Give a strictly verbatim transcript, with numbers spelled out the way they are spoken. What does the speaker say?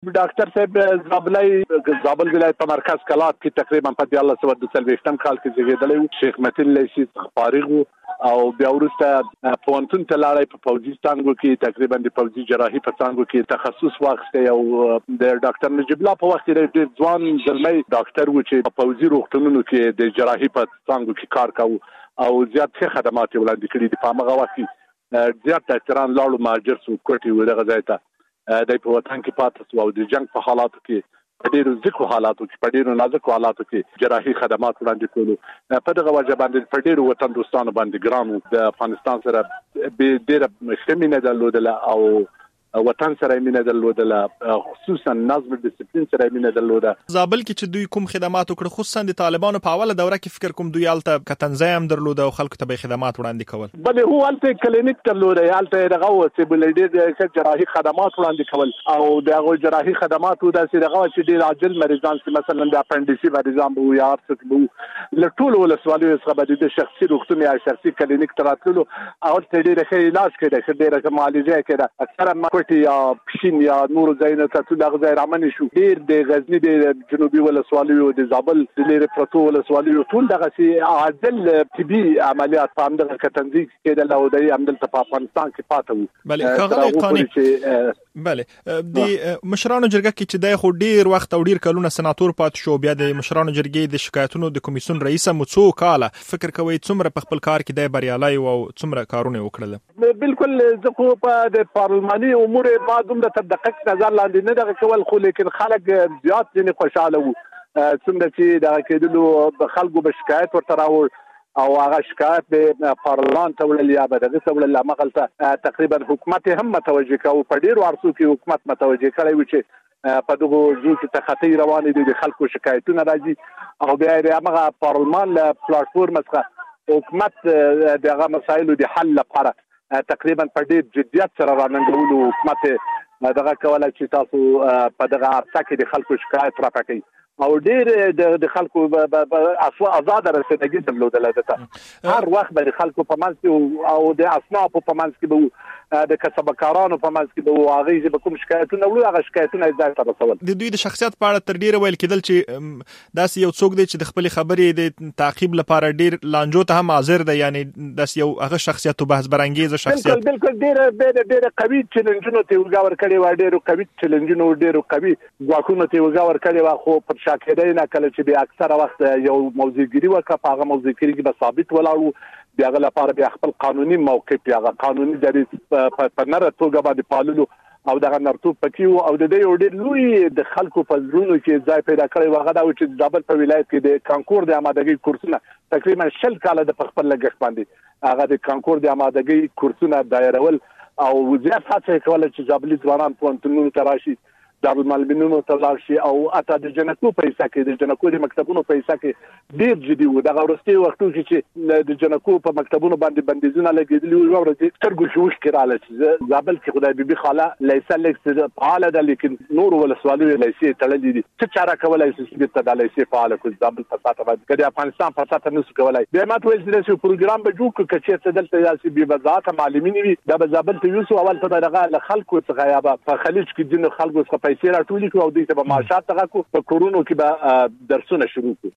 ډاکټر صاحب زابلای زابل ولایت په مرکز کلات کې تقریبا په دیالله سو د سلويشتم کال کې زیږیدلی شیخ متین لیسی فارغ او بیا وروسته پونتون تلاړی په فوجي څانګو کې تقریبا د فوجي جراحي په څانګو کې تخصص واخیسته او د ډاکټر نجیب الله په وخت کې ډېر ځوان زلمی ډاکټر و چې په فوجي روغتونونو کې د جراحي په څانګو کې کار کاوه او زیات ښه خدمات وړاندې کړي دي. په هغه وخت کې زیات ډاکټران لاړو مهاجر سو کوټي و دغه ځای ته د په وطن کې پاتې سو او د جنگ په حالاتو کې په ډیرو ځکو حالاتو کې په ډیرو نازکو حالاتو کې جراحي خدمات وړاندې کولو په دغه وجه باندې په ډیرو وطن دوستانو باندې ګرانو د افغانستان سره به ډیره مشمنه درلودله او وطن سره مینه درلودله خصوصا نظم ډیسپلین سره مینه درلوده. زابل کې چې دوی کوم خدمات وکړ خصوصا د طالبانو په اوله دوره کې فکر کوم دوی الته کتنځایم درلوده او خلکو ته به خدمات وړاندې کول. بلې هو الته کلینیک درلوده الته دغه وسه بل ډېر جراحي خدمات وړاندې کول او دغه جراحي خدمات د دغه چې ډېر عاجل مریضان چې مثلا د اپنډیسي مریضان وو یا ارث وو لټول ولسوالۍ څخه د شخصي روغتون یا شخصي کلینیک تراتلو او ته ډېر ښه علاج کړي ډېر معالجه کړي اکثره یا پښین یا نور ځایونه ته دغه ځای رامنې شو. ډېر د غزنی د جنوبي ولسوالیو د زابل د لری پروتو ولسوالیو ټول دغه سي عاجل طبي عملیات په همدغه کتنځي کې د لودای عمل په افغانستان کې پاتې وو. بله کاغذ قانوني بله د مشرانو جرګه کې چې د خو ډیر وخت او ډیر کلونه سناتور پات شو بیا د مشرانو جرګې د شکایتونو د کمیسیون رئیس مڅو کاله فکر کوي څومره په خپل کار کې د بریالای او څومره کارونه وکړل. بالکل زه خو په د پارلماني امور ما دومره تر دقیق نظر لاندې نه دغه کول خو لیکن خلک زیات ځنې خوشاله وو څومره چې دغه کېدلو خلکو به شکایت ورته راوړ او هغه شکایت به پارلمان ته وړل یا به دغه ته وړل همغلته تقریبا حکومت هم متوجه کوي په ډېرو عرصو کې حکومت متوجه کړی و چې په دغه ځو کې تخطي روانې دي د خلکو شکایتونه راځي او بیا یې هغه پارلمان له پلیټفورم څخه حکومت دغه مسایلو د حل لپاره تقریبا په ډېر جدیت سره راننګولو حکومت دغه کولای چې تاسو په دغه عرصه کې د خلکو شکایت راپکړئ او ډېر د خلکو اسوا آزاد رسېدګي درلودله دته هر وخت به د خلکو په منځ کې او د اصنافو په منځ کې به د کسبکارانو په منځ کې به هغه به کوم شکایتونه وړي هغه شکایتونه ځای ته رسول. د دوی د شخصیت په اړه تر ډیره ویل کېدل چې داسې یو څوک دی چې د خپل خبرې د تعقیب لپاره ډیر لانجو ته هم حاضر دی یعنی داسې یو هغه شخصیت او بحث برانګیز شخصیت بالکل بالکل ډیر ډیر قوي چیلنجونه ته وګور کړي و ډیر قوي چیلنجونه ډیر قوي غواخونه ته وګور کړي و خو پر شاکېدای نه کله چې به اکثره وخت یو موضوعګری وکړه په هغه موضوعګری کې به ثابت ولاړو بیا غل لپاره بیا خپل قانوني موقف یا قانوني دریځ په نره توګه باندې پاللو او دغه نرتوب پکې او د دې ډېر لوی د خلکو په زړونو کې ځای پیدا کړی و غدا چې زابل په ولایت کې د کانکور د آمادګۍ کورسونه تقریبا شل کاله د خپل لګښت باندې هغه د کانکور د آمادګۍ کورسونه دایرول او زیات هڅه کوله چې زابلي ځوانان پوهنتونونو ته راشي دارالمعلمینونو ته لاړ شي او اته د جنکو پیسې کې د جنکو د مکتبونو پیسې کې ډیر جدي وو دغه ورستي وختو چې د جنکو په مکتبونو باندې بندیزونه لګیدلي وو ورته سترګو شوش کړاله چې زابل کې خدای بيبي خاله لیسه لیکس فعال ده لیکن نور ولسوالۍ لیسه تړلې دي څه چاره کولای شي چې د لیسه فعال کو زابل په ساته باندې کله افغانستان په ساته نسو کولای به ماته ویل چې پروګرام به جوړ کړي چې دلته یاسي بي وضاحت معلمین وي د زابل ته یوسو اول ته دغه خلکو څخه یا په خلیج کې جن خلکو څخه پیسې راټولې کو او دوی ته به معاشات تغه کو په کورونو کې به درسونه شروع کو.